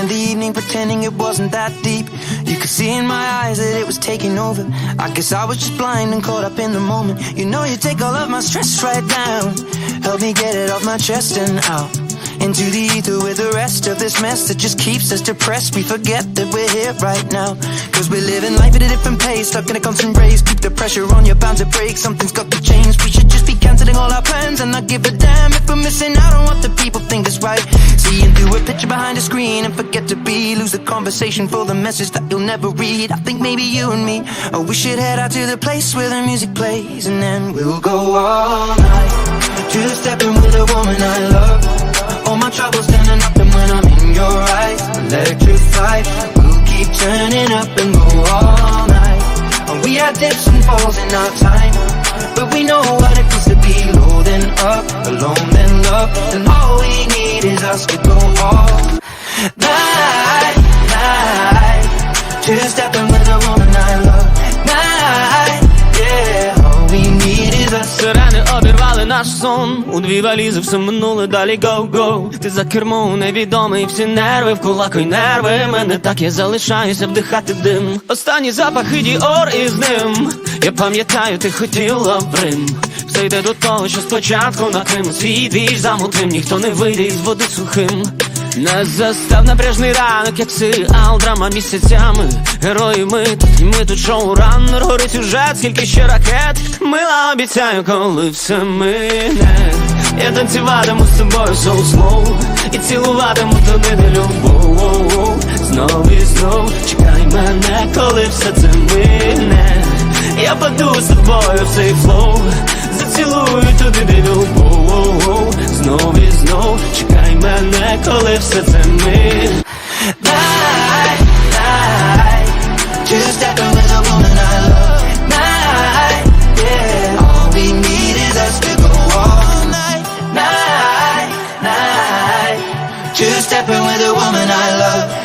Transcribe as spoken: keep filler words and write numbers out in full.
spend the evening pretending it wasn't that deep. You could see in my eyes that it was taking over. I guess I was just blind and caught up in the moment. You know you take all of my stress right down. Help me get it off my chest and out into the ether with the rest of this mess that just keeps us depressed. We forget that we're here right now, cause we're living life at a different pace, stuck in a constant race. Keep the pressure on, you're bound to break. Something's got to change. We should just be cancelling all our plans and not give a damn if we're missing out on what the people think is right. Seeing through a picture behind a screen and forget to be. Lose the conversation for the message that you'll never read. I think maybe you and me, oh, we should head out to the place where the music plays, and then we'll go all night, two-stepping with a woman I love. All my troubles standing up, and when I'm in your eyes, electrified. We'll keep turning up and go all night. And we had dips and falls in our time, but we know what it feels to be low then up, alone then love. And all we need is us to go all night, night. Just stepping with a woman I love. Night, yeah. All we need is us. Сирени обірвали наш сон. У дві валізи все минуле, далі go-go. Ти за кермом невідомий, всі нерви в кулаку й нерви. Мене так, я залишаюся вдихати дим. Останній запах і Діор із ним. Я пам'ятаю, ти хотіла в Рим. Все йде до того, що спочатку на Крим. Свій двіж замутим, ніхто не вийде із води сухим. Нас застав напряжний ранок, як серіал, драма місяцями. Герої ми тут, і ми тут шоураннер. Горить сюжет, скільки ще ракет. Мила, обіцяю, коли все мине, я танцюватиму з тобою so slow і цілуватиму ту неділю. Воу-воу-воу. Знов і знов чекай мене, коли все це мине. Я паду з тобою в цей флоу, зацілую ту неділю. Воу-воу-воу. Знов і знов чекай мене, коли все це мине. Night, night. Just stepping with a woman I love. Night, yeah. All we need is us to go all night, night, night. Just stepping with a woman I love.